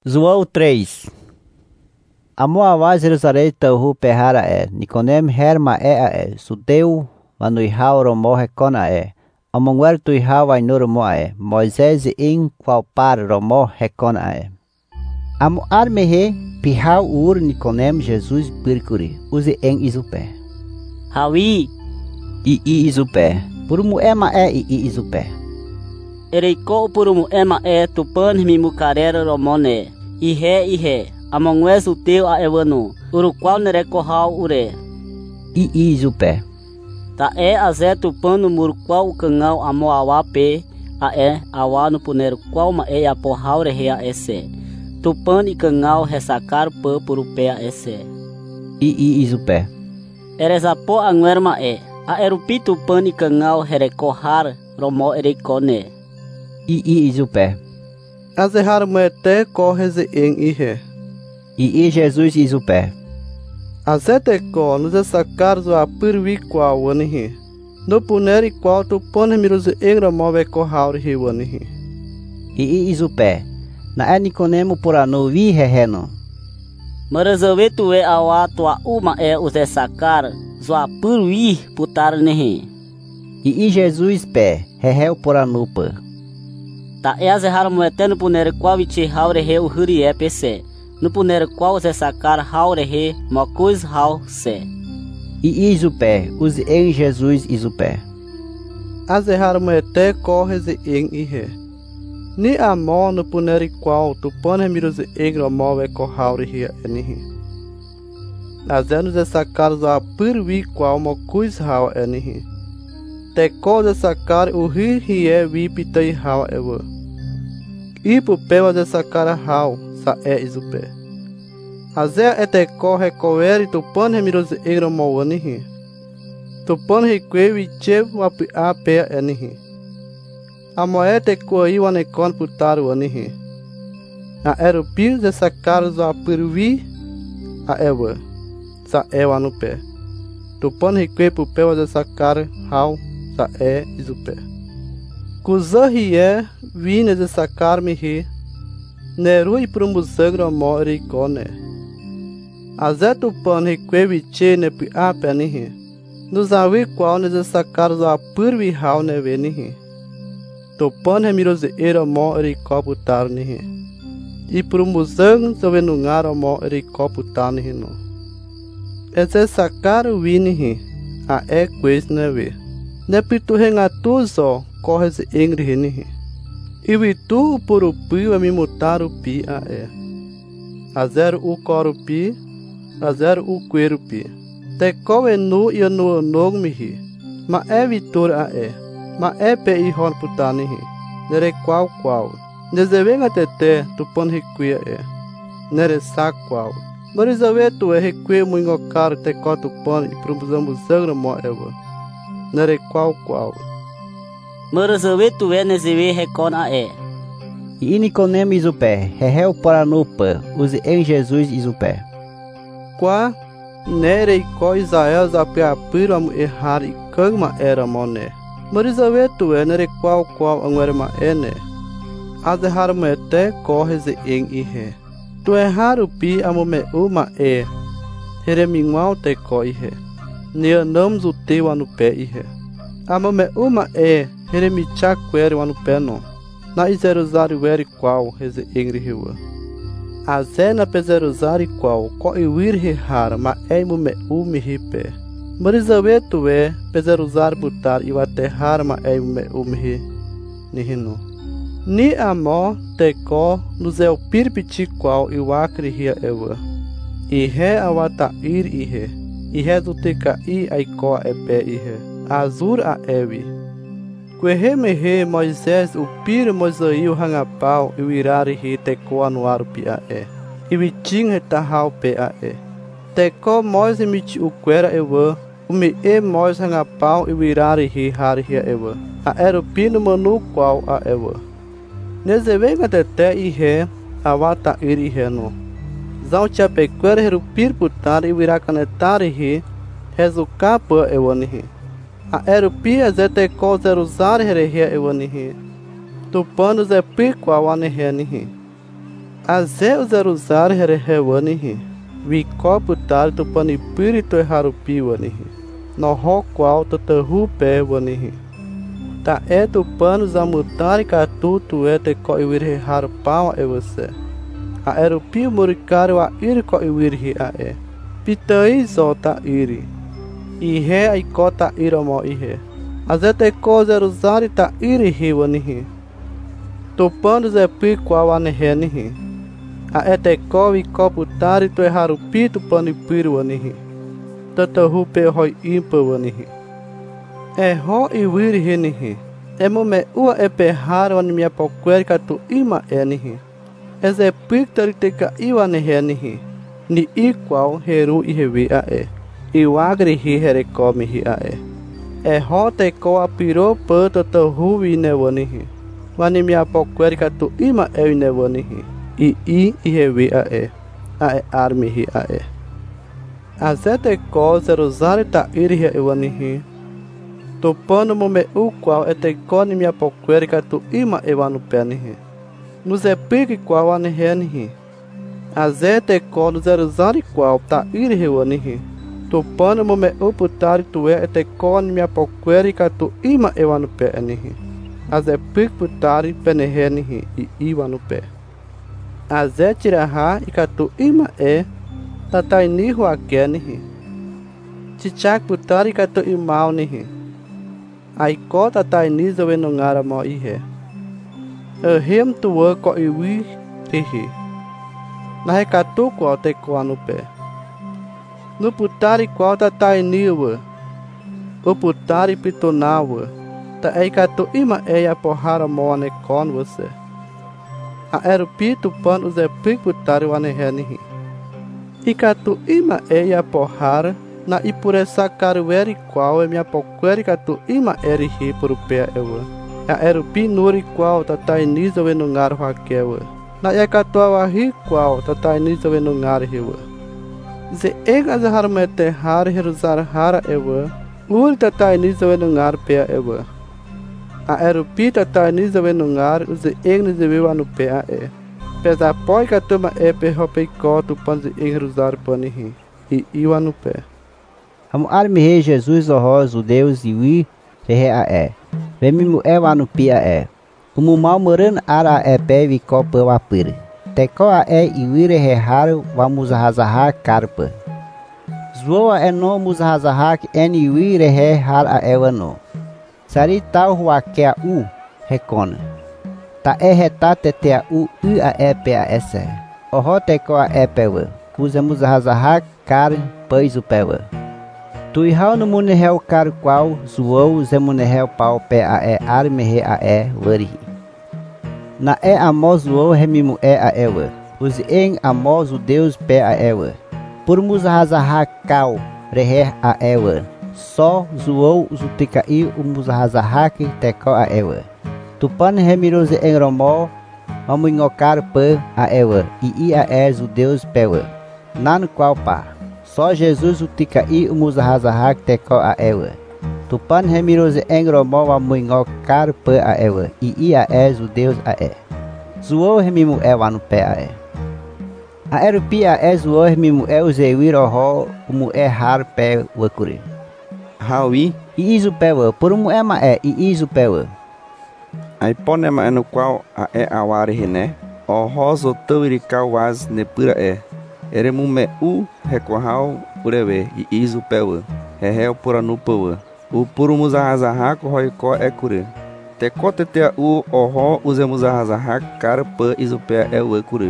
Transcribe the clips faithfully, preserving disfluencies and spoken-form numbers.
João três. Amo avaz Jerusalém tahu perhara é, Niconem herma é a é, Sudeu, manuihau romo recona é, Amonguer tuihau ainur mo é, Moisés in qualpar romo recona é. Amo armehe pihau ur Niconem Jesus bircuri, use em isupé. Hawi. I i isupé, purumu ema é i i isupé. Ereiko purumu ema é tupan mimucarera romone, ihe ihe, amongues o teu a evanu, uruqual nerecohau ure. I i isupé. Ta é a zé tupano murqual o canal amoawa pe, a é awa no puneiro qual ma é a porrau rehea esse. Tupan e canal ressacar pã por o pé a esse. I i isupé. Eresapo anguerma é, a erupi tupan e canal rerecohar romo ereicone. I i isupé. Azehar moete correze em ihe. I i Jesus isupé. Azete co nos sacar zo apirwi qual wanihi. No puneri qual tu pone miruz em romove corraur hi wanihi. I i isupé. Na é Niconemo por ano vi reheno. Marazawe tu é awa tua uma é o zé sacar zo apirwi putar nehi. I i Jesus pé, rehel por anupa. Ta é azehar moete no puneri qual iti haure he o huri é pc. No puneri qual zé sacar haure he mocus hau se. I i isupé, use em Jesus isupé. Azehar moete correze em ihe. Ni amo no puneri qual tu pone miruz em romove corraur hi enihi. Azenos é sacar zo apirwi qual mocus hau enihi. Te coisa sacar o rir rie vi pitei hau ewa. E pro pé de sacar hau sa é isupé. Azé é te corre coer tu pan remiros egro moanihi. Tu pan rique vi chev api a pé enihi. A moé te coi o anecon putar o anihi. A eropir de sacar zo apirvi a ewa sa ewa no pé. Tu pan rique pro pé de sacar hau sa é isupé. Cusa rie vine de sacar me ri, neru e prumusagra mori cone. Azeto pan rique viche ne pi a penihi, nos avi qual ne de sacar zo apurvi hau ne venihi. To pan remiroze era mori copo tarnihi. E prumusang zo venungar mori copo tarnihi no. Eze sacar vinihi, a é quis neve. Nepitu hengatu zo corres engrihenihi. E vitu por o pi a me mutar o pi a é. A zero o coro pi, a zero o queiro pi. Te co e nu e no nog mihi. Ma é vitor a é. Ma é pe i hon putanihi. Nere qual qual. Nezevenga tete tu pan requia é. Nere sa qual. Marizave tu é requia muito caro te co tu pan e promusamos zangra mo eva. Nere qual qual. Marazawe tu é nezewe recona é. I Niconem isupé, rehel por anupa, use em Jesus isupé. Qua nere e co Israel zapiapiro am errar e cama era moné. Marizave tu é nere qual qual anguerma ene. Azehar moete corres em ihe. Tu errar o pi amome uma é. Heremingual te co ihe. Neanamos o teu anupé ihe. Amame uma é. Heremichak quero anupé no. Na izeruzari weri qual reze engri riwa. Azé na pezeruzari qual co iwir rihara ma é mume umi ripe. Marizawe tu é pezeruzari butar e aterrar ma é mume umi ri nihino. Ni amo te co nos é o pirpiti qual e o acre ria ewa. E ré awata ir e ré. E ré do teca i aiko é pé e ré. Azur a ewi. Querre merre Moisés o piro Moisés o hangapau e o irari ri teco anuar o pia é. E vitinho retahau pé é. Teco Moisés miti o quera ewa. O me e Moisés hangapau e o irari ri hari ri ewa. A era o pino manu qual a ewa. Nezevenga tete e ré awata ir e ré no. Zão tia pequera herupir putar e o iracanetari ri. Rezuka pa ewanihi. A erupia zete ko zeruzar herehia ewanihi. Tu panos é pico a wanehenihi. Aze uzaruzar herehewanihi. Wiko putari tupani piritu harupi wanihi. Noho qual tatahu pe wanihi. Ta é tupano zamutari katu tu é te ko iwirhi harpau e você. A erupi murikaru a iri ko iwirhi a e. Pitai zota iri. Ihe a ikota iromo ihe. Aze te ko zeruzari ta iri hi wanihi. Tupano zepi qual anehenihi. A eteko wiko putari tu harupi tu panipiru wanihi. Tatahu pe hoi impa wanihi. E ho iwiri hinihi. E mume ua e pehara wani mia pokuerika tu ima enihi. E ze piktari teka iwa nehenihi. Ni iqual heru i hevi a e. Iwagri hi herekomi hi a e. E ho teko a piro pa tatahu wine wanihi. Wani mia pokuerika tu ima e wine wanihi. I i i hevi a e. A e armi hi a e. A zete ko zeruzari ta iri hi e wanihi. Tupano mume u qual e te koni mia pokuerika tu ima e wanu penihi. Nos e piki qual anehenihi. A zete ko no zeruzari qual ta iri hi wanihi. Tupano mume u putari tu e te koni mia pokuerika tu ima e wanu penihi. A ze piki putari penehenihi i i wanu pe. A ze tiraha ikatu ima e tatai nihu akenihi. Chichak putari katu imau nihi. Aiko tatai nizo wenongara mo ihe. E him tuwa ko iwi rihi. Nahe katu kwa te kwanu pe. No putari kwa tatai niwa. O putari pitonawa. Ta ei katu ima eia pohara mo ane kon você. A erupi tupan uze pik putari wane henihi. Ikatu ima eia pohara. Na ipuresa karueri qual é minha poqueri katu ima eri hi por pé ewa. A erupi nuri qual tatai nizo venungar hakewa. Na yakatuawa hi qual tatai nizo venungar hiwa. Ze ega zahar mete har heruzar hara ewa. Uri tatai nizo venungar pé ewa. A erupi tatai nizo venungar uze eg nizo vivanu pé e. Pesa poi katuma e pe hopei kotu panzi eg heruzar panihi. I iwanu pé. Amo arme rei Jesus o Deus e wi rehe a e. Vemimu e wanu pia e. Umu mal moran ara e pe vi copa wapir. Teko a e i wi rehe har wa muzahazaha karpa. Zwoa e no muzahazaha en i wi rehe har a e wano. Sari tau hua ke a u hekona. Ta e heta tete a u u a e pe a ese. Oho teko a e pewa. Uza muzahazaha kar pais u pewa. Tu ihau no munehel car qual zoou ze munehel pau pe a e armehe a e warihi. Na e amo zoou remimu e a ewa. Os em amos o Deus pe a ewa. Por muzahazaha kau reher a ewa. Só zoou zuticai o muzahazaha que teko a ewa. Tupan remiroze em romo amunhokar pe a ewa. E i a e o Deus pewa. Nan qual pa. Só Jesus o ticai o muzahazaha teko a ewa. Tupan remiroze engromó a muingo car pe a ewa. I i a es o Deus a e. Zuo remimu e wanu pe a e. A erupi a e zuo remimu e o zewir oho umu e har pe wakuri. Hawi. I izu pewa. Por umu e ma e. I izu pewa. Ai pone ma eno qual a e awari hine. O roso tawiri kawaz ne pura e. Eremu me u recorral urewe e iso pewa. Rehel puranu pewa. O puro muzahazaha roiko é cure. Tecote te u oho use muzahazaha cara pa iso pe é o cure.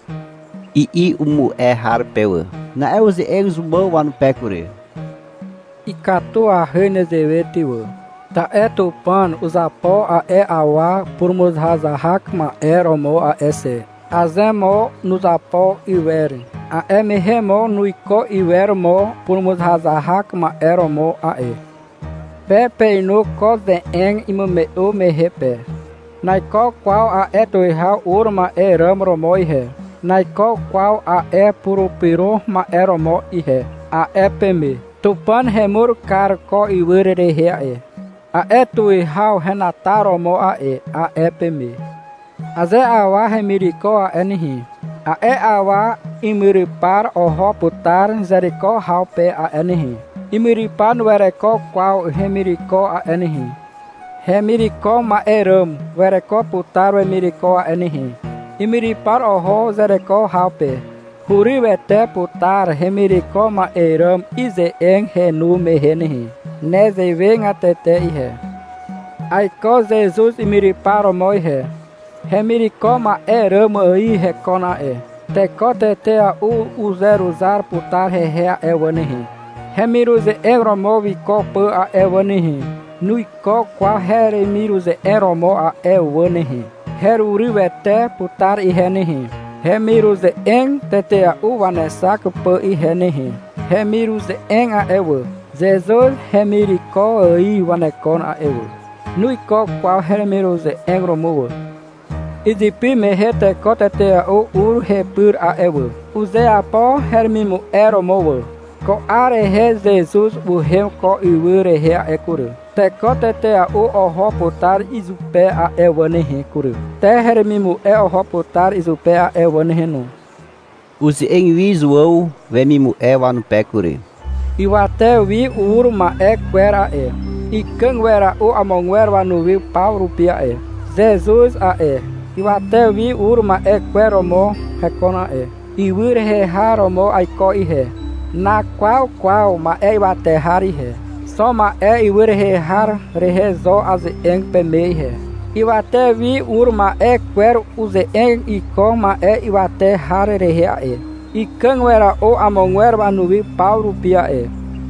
I i umu é har pewa. Na é use eles o bom anu pe cure. I katu a rene zevetiwa. Ta é tupan usapo a é awa por muzahazaha ma eromo a esse. Azemo nos apo iwere. A emehemo nuiko iwermo por mushazahak ma eromo a e. Pepe no koze en imume o mehepe. Naiko qual a etoiha urma eramro moihe. Naiko qual a e purupiro ma eromo ihe. A epeme. Tupan remur kar ko iwere rehe a e. A etuihau renataromo a e. A epeme. Aze awa remiriko a enihi. A e awa imiripar oho putar zeriko haupe a enihi. Imiripan wereko qual remiriko a enihi. Remiriko ma eram wereko putar remiriko a enihi. Imiripar oho zereko haupe. Huri wete putar remiriko ma eram ize eng renu mehenihi. Neze vem atete ihe. Aiko Jesus imiriparo moihe. Remiriko ma eram aí recona e. Teko tete a u uzeruzar putar rehea evanihi. Remiruze eromovi copa a evanihi. Nuiko qual heremiruze eromo a evanihi. Heruriwete putar ihenihi. Remiruze en tete a u vanesak pa ihenihi. Remiruze en a ewa. Jesus remiriko aí vanekona a ewa. Nuiko qual heremiruze eromoa. Idipi mehete kotete a o ur repur a ewa. Uze a po hermimu eromoa. Ko are he Jesus o rem ko iure he a ekuru. Te kotete a o oho putar izupe a ewanehe kuru. Te hermimu e oho putar izupe a ewanehenu. Uze em visual vemimu ewa no pé kuru. Iwate wi ur ma e quera e. I kangwera o amongwera no vi Paulo pia e. Jesus a e. Iwate wi ur ma e queromo recona e. Iwir he haromo aiko ihe. Na qual qual ma e iwate harihe. Só ma e iwir he har rehezo az eng pemeihe. Iwate vi ur ma e quero uze eng iko ma e iwate har rehea e. I kangwera o amongwera no vi Paulo pia e.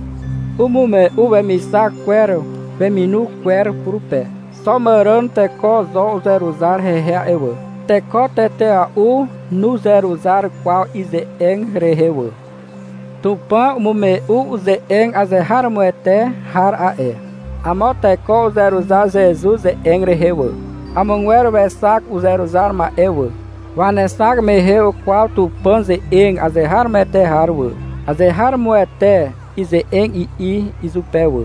Umume uve misa quero veminu quero prupe. Só maran te ko zo zeruzar rehea ewa. Te ko tete a u nu zeruzar qual ize eng rehewa. Tupan umume u uze eng azehar moete har a e. Amo te ko zeruzar Jesus e eng rehewa. Amongwero vesak uzeruzar ma ewa. Vanesak meheu qual tupan ze eng azehar mete harwa. Azehar moete ize eng i i izupewa.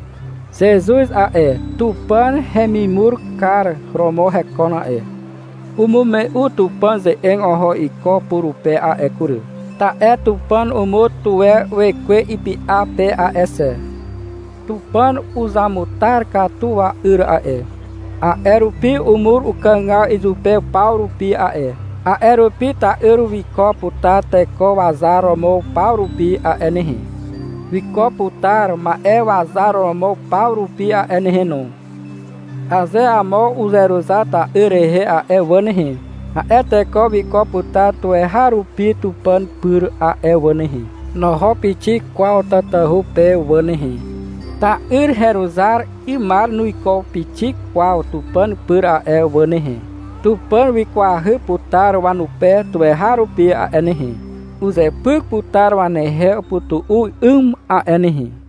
Jesus a e, tupan remimur kar romo recona e. Umume u tupan ze eng oho iko purupe a e kuru. Ta e tupan umu tue wekwe ipi a p a ese. Tupan uzamutar katua ur a e. A erupi umur ukanga izupe paurupi a e. A erupi ta uru viko puta teko wazar romo paurupi a enihi. Viko putar ma e wazar romo paurupi a enihinu. Aze amo uzeruzata urehe a e vanihi. A eteko viko putar tu e harupi tupan pur a e vanihi. No hopichi qual tatahu pe vanihi. Ta ur heruzar imar nuiko pichi qual tupan pur a e vanihi. Tupan vikwahu putar wanupe tu e harupi a enihi. Uze puk putar wanehe putu u um a enihi.